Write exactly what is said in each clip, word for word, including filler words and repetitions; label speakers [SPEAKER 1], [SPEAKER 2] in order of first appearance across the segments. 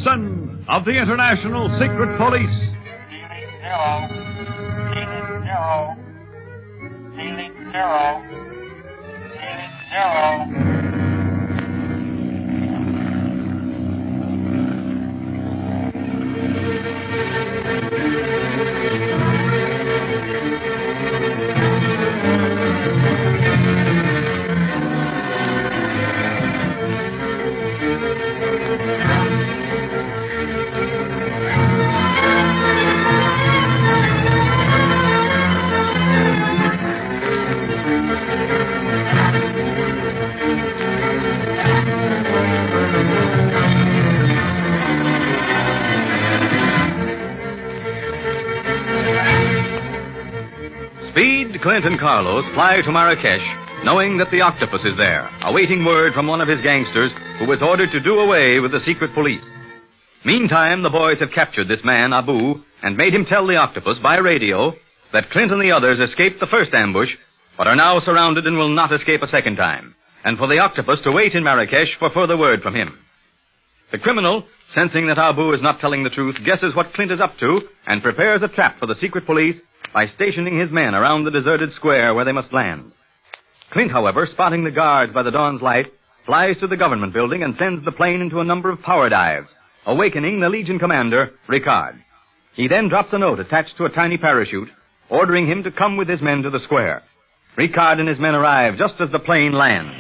[SPEAKER 1] Gibson of the International Secret Police.
[SPEAKER 2] Zero. Ceiling zero. Ceiling zero. Ceiling zero.
[SPEAKER 3] Speed, Clint, and Carlos fly to Marrakesh, knowing that the octopus is there, awaiting word from one of his gangsters who was ordered to do away with the secret police. Meantime, the boys have captured this man, Abu, and made him tell the octopus by radio that Clint and the others escaped the first ambush, but are now surrounded and will not escape a second time, and for the octopus to wait in Marrakesh for further word from him. The criminal, sensing that Abu is not telling the truth, guesses what Clint is up to and prepares a trap for the secret police by stationing his men around the deserted square where they must land. Clint, however, spotting the guards by the dawn's light, flies to the government building and sends the plane into a number of power dives, awakening the Legion commander, Ricard. He then drops a note attached to a tiny parachute, ordering him to come with his men to the square. Ricard and his men arrive just as the plane lands.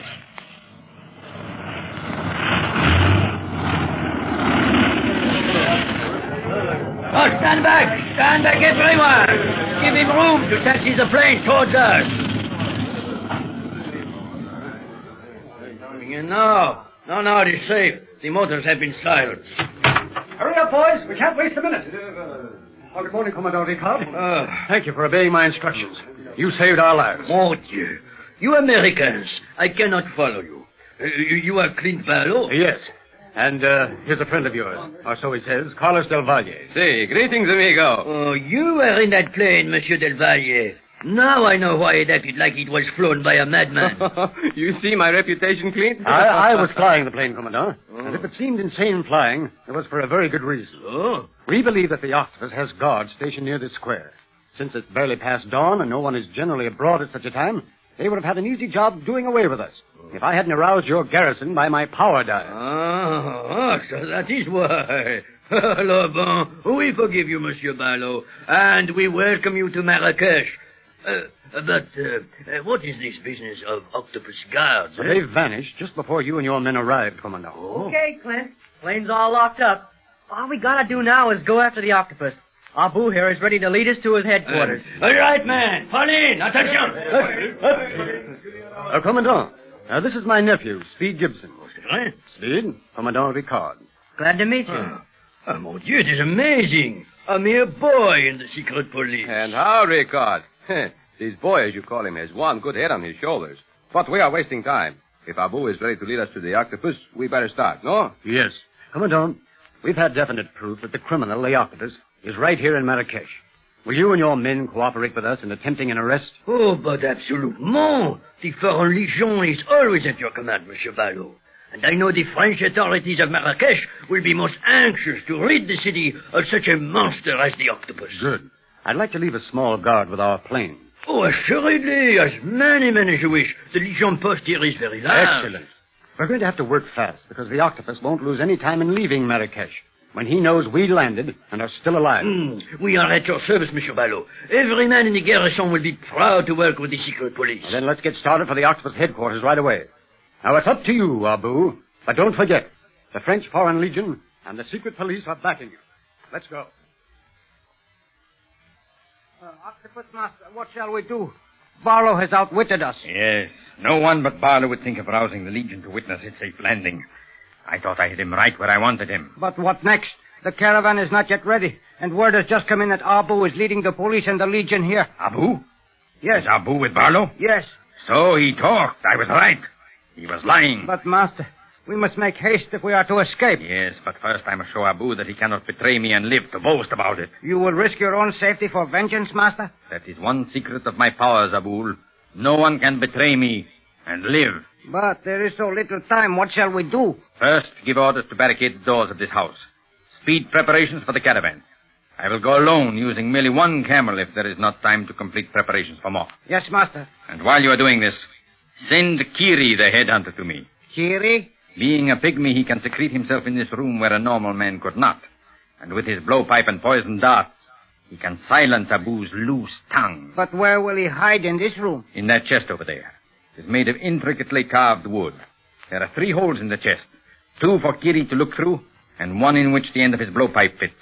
[SPEAKER 4] Oh, stand back! Stand back, everyone! Give him room to taxi the plane towards us. No, no, no, it is safe. The motors have been silenced.
[SPEAKER 5] Hurry up, boys. We can't waste a minute. Oh, good morning, Commandant Ricard.
[SPEAKER 4] Uh,
[SPEAKER 5] Thank you for obeying my instructions. You saved our lives.
[SPEAKER 4] Mon Dieu. You Americans, I cannot follow you. Uh, you, you are Clint Barlow?
[SPEAKER 5] Yes. And uh, here's a friend of yours, or so he says, Carlos Del Valle.
[SPEAKER 6] Si, greetings, amigo.
[SPEAKER 4] Oh, you were in that plane, Monsieur Del Valle. Now I know why it acted like it was flown by a madman.
[SPEAKER 6] You see my reputation, Clint?
[SPEAKER 5] I, I was flying the plane, Commandant. Oh. And if it seemed insane flying, it was for a very good reason.
[SPEAKER 4] Oh?
[SPEAKER 5] We believe that the octopus has guards stationed near this square. Since it's barely past dawn and no one is generally abroad at such a time, they would have had an easy job doing away with us if I hadn't aroused your garrison by my power dive.
[SPEAKER 4] Ah, so that is why. Alors, bon, we forgive you, Monsieur Barlow, and we welcome you to Marrakesh. Uh, but uh, uh, what is this business of octopus guards?
[SPEAKER 5] Well,
[SPEAKER 4] eh?
[SPEAKER 5] they vanished just before you and your men arrived, Commandant.
[SPEAKER 4] Oh.
[SPEAKER 7] Okay, Clint. Plane's all locked up. All we gotta do now is go after the octopus. Abu here is ready to lead us to his headquarters.
[SPEAKER 4] Uh, all right, man. Fall in. Attention.
[SPEAKER 5] Uh, Commandant, uh, this is my nephew, Speed Gibson.
[SPEAKER 4] Right.
[SPEAKER 5] Speed, Commandant Ricard.
[SPEAKER 7] Glad to meet you.
[SPEAKER 4] Oh. Oh, mon Dieu, it is amazing. A mere boy in the secret police.
[SPEAKER 6] And how, Ricard? This boy, as you call him, has one good head on his shoulders. But we are wasting time. If Abu is ready to lead us to the octopus, we better start, no?
[SPEAKER 5] Yes. Commandant, we've had definite proof that the criminal, the octopus, is right here in Marrakesh. Will you and your men cooperate with us in attempting an arrest?
[SPEAKER 4] Oh, but absolument. The Foreign Legion is always at your command, Monsieur Barlow. And I know the French authorities of Marrakesh will be most anxious to rid the city of such a monster as the octopus.
[SPEAKER 5] Good. I'd like to leave a small guard with our plane.
[SPEAKER 4] Oh, assuredly. As many men as you wish. The Legion post here is very large.
[SPEAKER 5] Excellent. We're going to have to work fast because the octopus won't lose any time in leaving Marrakesh when he knows we landed and are still alive.
[SPEAKER 4] Mm, we are at your service, Monsieur Barlow. Every man in the garrison will be proud to work with the secret police.
[SPEAKER 5] Well, then let's get started for the octopus headquarters right away. Now, it's up to you, Abu. But don't forget, the French Foreign Legion and the secret police are backing you. Let's go.
[SPEAKER 7] Uh, Octopus Master, what shall we do? Barlow has outwitted us.
[SPEAKER 8] Yes. No one but Barlow would think of rousing the Legion to witness its safe landing. I thought I had him right where I wanted him.
[SPEAKER 7] But what next? The caravan is not yet ready, and word has just come in that Abu is leading the police and the Legion here.
[SPEAKER 8] Abu?
[SPEAKER 7] Yes.
[SPEAKER 8] Is Abu with Barlow?
[SPEAKER 7] Yes.
[SPEAKER 8] So he talked. I was right. He was lying.
[SPEAKER 7] But, Master, we must make haste if we are to escape.
[SPEAKER 8] Yes, but first I must show Abu that he cannot betray me and live to boast about it.
[SPEAKER 7] You will risk your own safety for vengeance, Master?
[SPEAKER 8] That is one secret of my powers, Abul. No one can betray me and live.
[SPEAKER 7] But there is so little time. What shall we do?
[SPEAKER 8] First, give orders to barricade the doors of this house. speed preparations for the caravan. I will go alone, using merely one camel if there is not time to complete preparations for more.
[SPEAKER 9] Yes, master.
[SPEAKER 8] And while you are doing this, send Kiri, the headhunter, to me.
[SPEAKER 9] Kiri?
[SPEAKER 8] Being a pygmy, he can secrete himself in this room where a normal man could not. And with his blowpipe and poison darts, he can silence Abu's loose tongue.
[SPEAKER 9] But where will he hide in this room?
[SPEAKER 8] In that chest over there. It is made of intricately carved wood. There are three holes in the chest. Two for Kiri to look through, and one in which the end of his blowpipe fits.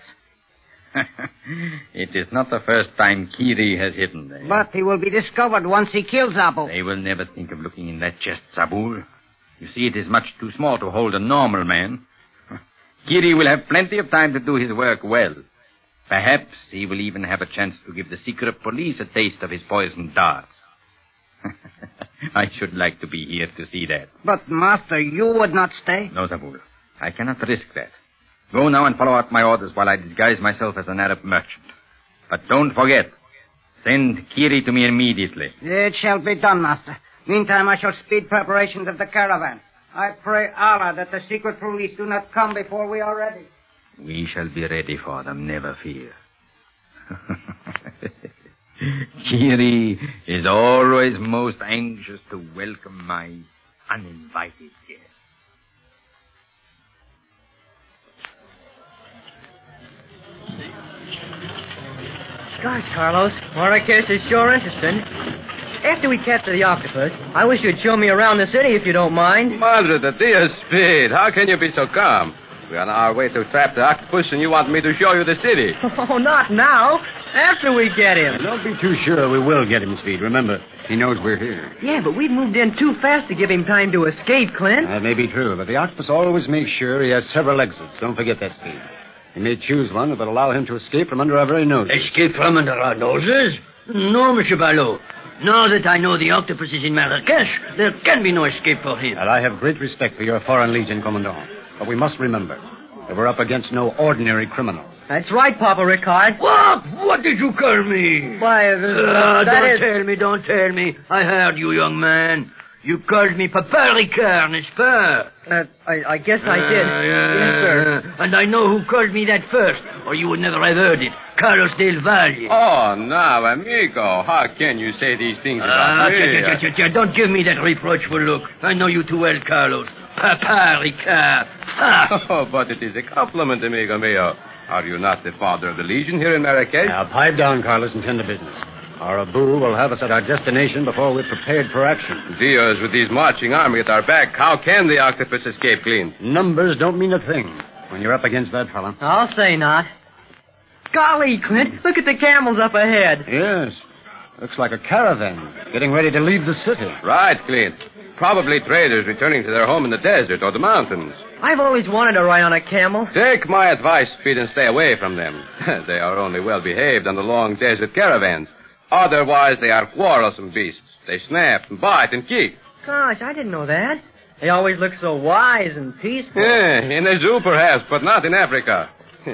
[SPEAKER 8] It is not the first time Kiri has hidden there.
[SPEAKER 9] But he will be discovered once he kills Abu.
[SPEAKER 8] They will never think of looking in that chest, Sabul. You see, it is much too small to hold a normal man. Kiri will have plenty of time to do his work well. Perhaps he will even have a chance to give the secret police a taste of his poisoned darts. I should like to be here to see that.
[SPEAKER 9] But, Master, you would not stay?
[SPEAKER 8] No, Zabul. I cannot risk that. Go now and follow out my orders while I disguise myself as an Arab merchant. But don't forget, send Kiri to me immediately.
[SPEAKER 9] It shall be done, Master. Meantime, I shall speed preparations of the caravan. I pray Allah that the secret police do not come before we are ready.
[SPEAKER 8] We shall be ready for them, never fear. Kiri is always most anxious to welcome my uninvited guest.
[SPEAKER 7] Gosh, Carlos, Marrakesh is sure interesting. After we capture the octopus, I wish you'd show me around the city if you don't mind.
[SPEAKER 6] Madre de Dios, Speed, how can you be so calm? We're on our way to trap the octopus, and you want me to show you the city.
[SPEAKER 7] Oh, not now. After we get him.
[SPEAKER 5] Don't be too sure we will get him, Speed. Remember, he knows we're here.
[SPEAKER 7] Yeah, but we've moved in too fast to give him time to escape, Clint.
[SPEAKER 5] That may be true, but the octopus always makes sure he has several exits. Don't forget that, Speed. He may choose one that will allow him to escape from under our very noses.
[SPEAKER 4] Escape from under our noses? No, Monsieur Ballot. Now that I know the octopus is in Marrakesh, there can be no escape for him.
[SPEAKER 5] Well, I have great respect for your Foreign Legion, Commandant. But we must remember that we're up against no ordinary criminal.
[SPEAKER 7] That's right, Papa Ricard.
[SPEAKER 4] What? What did you call me?
[SPEAKER 7] Why, uh,
[SPEAKER 4] uh,
[SPEAKER 7] that
[SPEAKER 4] don't
[SPEAKER 7] is...
[SPEAKER 4] tell me, don't tell me. I heard you, young man. You called me Papa Ricard, n'est-ce pas?
[SPEAKER 7] Uh, I, I guess I did.
[SPEAKER 4] Uh, yeah,
[SPEAKER 7] yes, sir.
[SPEAKER 4] And I know who called me that first, or you would never have heard it. Carlos del Valle.
[SPEAKER 6] Oh, now, amigo, how can you say these things about
[SPEAKER 4] Ah,
[SPEAKER 6] me?
[SPEAKER 4] tia, tia, tia, tia. Don't give me that reproachful look. I know you too well, Carlos. Papa Ricard. Ah.
[SPEAKER 6] Oh, but it is a compliment, amigo mio. Are you not the father of the Legion here in Marrakesh?
[SPEAKER 5] Now, pipe down, Carlos, and tend to business. Our Abu will have us at our destination before we're prepared for action.
[SPEAKER 6] Dios, with this marching army at our back, how can the octopus escape clean?
[SPEAKER 5] Numbers don't mean a thing when you're up against that fella.
[SPEAKER 7] I'll say not. Golly, Clint, look at the camels up ahead.
[SPEAKER 5] Yes. Looks like a caravan getting ready to leave the city.
[SPEAKER 6] Right, Clint. Probably traders returning to their home in the desert or the mountains.
[SPEAKER 7] I've always wanted to ride on a camel.
[SPEAKER 6] Take my advice, Speed, and stay away from them. They are only well-behaved on the long desert caravans. Otherwise, they are quarrelsome beasts. They snap and bite and kick.
[SPEAKER 7] Gosh, I didn't know that. They always look so wise and peaceful.
[SPEAKER 6] Yeah, in a zoo, perhaps, but not in Africa.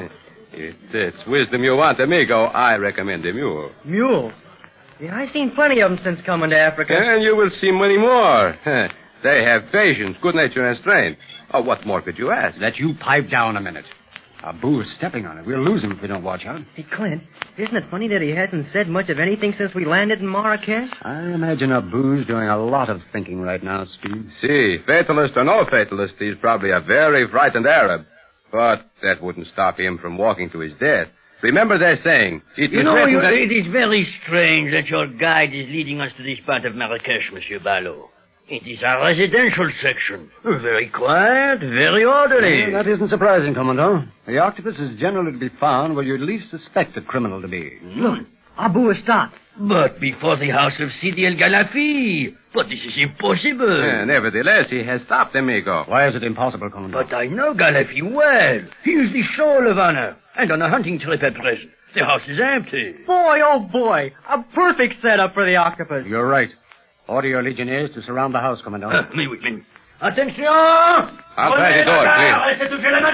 [SPEAKER 6] If it's wisdom you want, amigo, I recommend a mule.
[SPEAKER 7] Mules? Yeah, I've seen plenty of them since coming to Africa.
[SPEAKER 6] And you will see many more. They have patience, good nature, and strength. Oh, what more could you ask?
[SPEAKER 5] Let you pipe down a minute. Abu is stepping on it. We'll lose him if we don't watch out.
[SPEAKER 7] Hey, Clint, isn't it funny that he hasn't said much of anything since we landed in Marrakesh?
[SPEAKER 5] I imagine Abu's doing a lot of thinking right now, Speed.
[SPEAKER 6] See, fatalist or no fatalist, he's probably a very frightened Arab. But that wouldn't stop him from walking to his death. Remember their saying. It
[SPEAKER 4] You know,
[SPEAKER 6] written
[SPEAKER 4] you,
[SPEAKER 6] that...
[SPEAKER 4] it is very strange that your guide is leading us to this part of Marrakesh, Monsieur Ballot. It is a residential section. Very quiet, very orderly.
[SPEAKER 5] Well, that isn't surprising, Commandant. The octopus is generally to be found where you'd least suspect a criminal to be.
[SPEAKER 7] Look, Abu has stopped.
[SPEAKER 4] But before the house of Sidi El Galafi. But this is impossible.
[SPEAKER 6] Yeah, nevertheless, he has stopped, amigo.
[SPEAKER 5] Why is it impossible, Commandant?
[SPEAKER 4] But I know Galafi well. He is the soul of honor. And on a hunting trip at present. The house is empty.
[SPEAKER 7] Boy, oh boy, a perfect setup for the octopus.
[SPEAKER 5] You're right. Order your legionnaires to surround the house, Commandant.
[SPEAKER 4] Uh, me with me. Attention!
[SPEAKER 6] I'll try the door, please.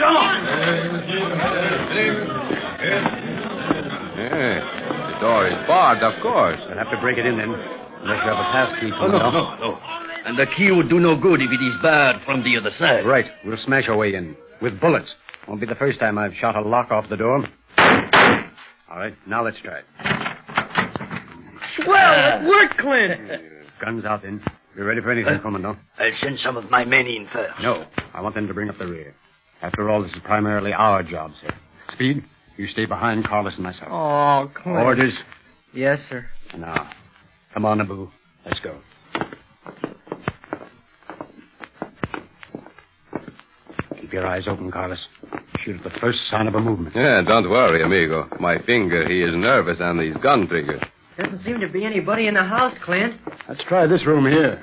[SPEAKER 6] Yeah, the door is barred, of course.
[SPEAKER 5] We'll have to break it in then. Unless you have a pass key,
[SPEAKER 4] Oh, no,
[SPEAKER 5] Commandant.
[SPEAKER 4] no, no. And the key would do no good if it is barred from the other side.
[SPEAKER 5] Right. We'll smash our way in. With bullets. Won't be the first time I've shot a lock off the door. All right, now let's try it.
[SPEAKER 4] Well, it worked, Clint.
[SPEAKER 5] Guns out, then. We're ready for anything,
[SPEAKER 4] Uh,
[SPEAKER 5] Commandant.
[SPEAKER 4] I'll send some of my men in first.
[SPEAKER 5] No, I want them to bring up the rear. After all, this is primarily our job, sir. Speed, you stay behind Carlos and myself.
[SPEAKER 7] Oh, Clint.
[SPEAKER 5] Orders.
[SPEAKER 7] Yes, sir.
[SPEAKER 5] Now, come on, Abu. Let's go. Keep your eyes open, Carlos. Shoot at the first sign of a movement.
[SPEAKER 6] Yeah, don't worry, amigo. My finger, he is nervous on these gun triggers.
[SPEAKER 7] Doesn't seem to be anybody in the house, Clint.
[SPEAKER 5] Let's try this room here.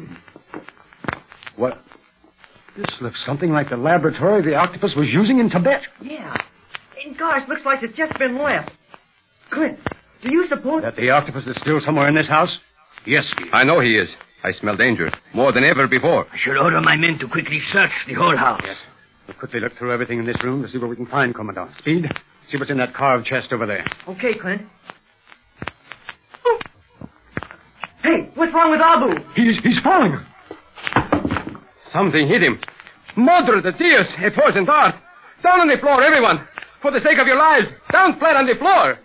[SPEAKER 5] What? This looks something like the laboratory the octopus was using in Tibet.
[SPEAKER 7] Yeah. And gosh, looks like it's just been left. Clint, do you suppose...
[SPEAKER 5] That the octopus is still somewhere in this house? Yes, Speed.
[SPEAKER 6] I know he is. I smell danger. More than ever before.
[SPEAKER 4] I should order my men to quickly search the whole house.
[SPEAKER 5] Yes. We'll quickly look through everything in this room to see what we can find, Commandant. Speed, see what's in that carved chest over there.
[SPEAKER 7] Okay, Clint. Oh. Hey, what's wrong with Abu?
[SPEAKER 5] He's, he's falling.
[SPEAKER 6] Something hit him. Madre de Dios, a poison dart. Down on the floor, everyone. For the sake of your lives, down flat on the floor.